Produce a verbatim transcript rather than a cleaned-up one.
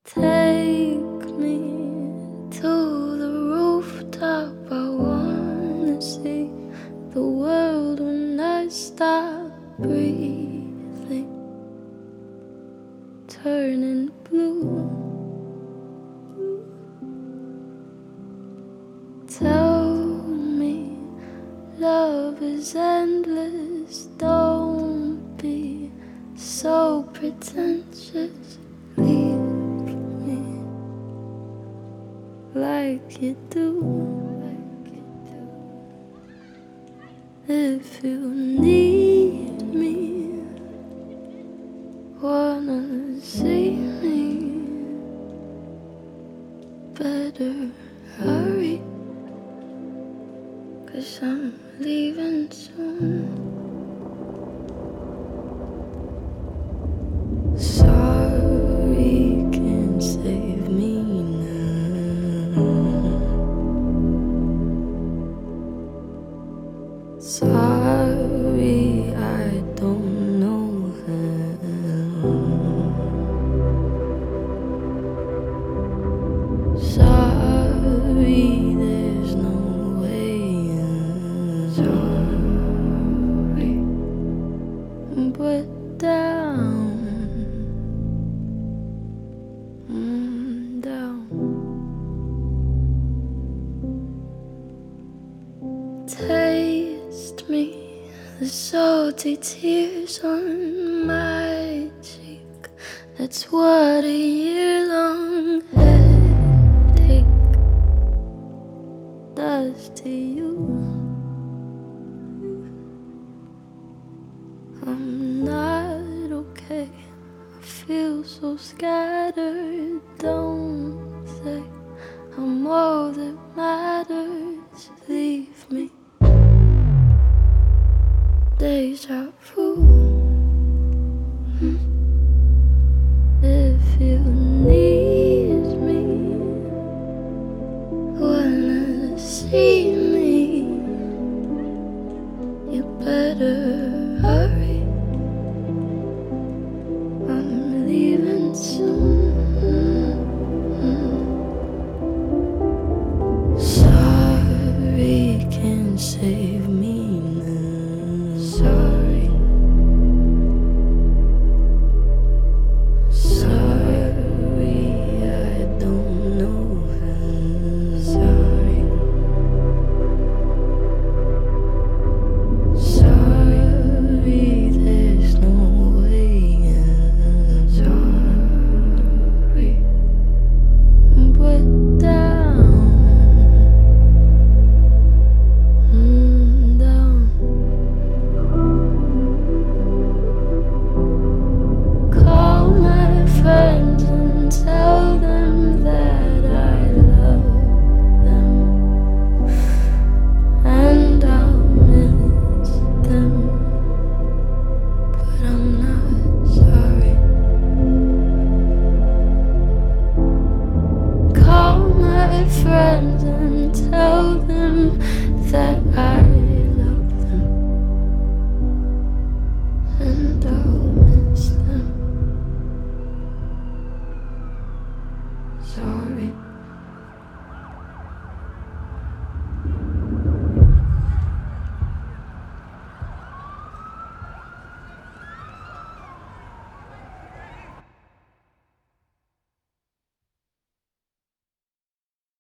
Take me to the rooftop. I wanna see the world when I stop breathing, turning blue. Tell me love is endless. Don't be so pretentious. Leave me like you do. If you need me, wanna see me, better hurry, 'cause I'm leaving soon. Sorry can't save me now. Sorry I don't know how. Sorry there's no way out. Sorry, but down, mm, down. Taste me, the salty tears on my cheek. That's what a year-long headache does to you. I'm not okay, I feel so scattered. Don't say I'm all that matters. Leave me. Deja vu. Hmm. If you need me, wanna see me, you better hurry. I'm leaving soon. Sorry can't save me now. Sorry. Sorry I don't know how. Sorry. Sorry there's no way out. Sorry, but down, mm, down. Call my friends and tell them that I love them, and I'll miss them, but I'm not sorry. Call my friends and tell them that I love them, and I'll miss them. Sorry.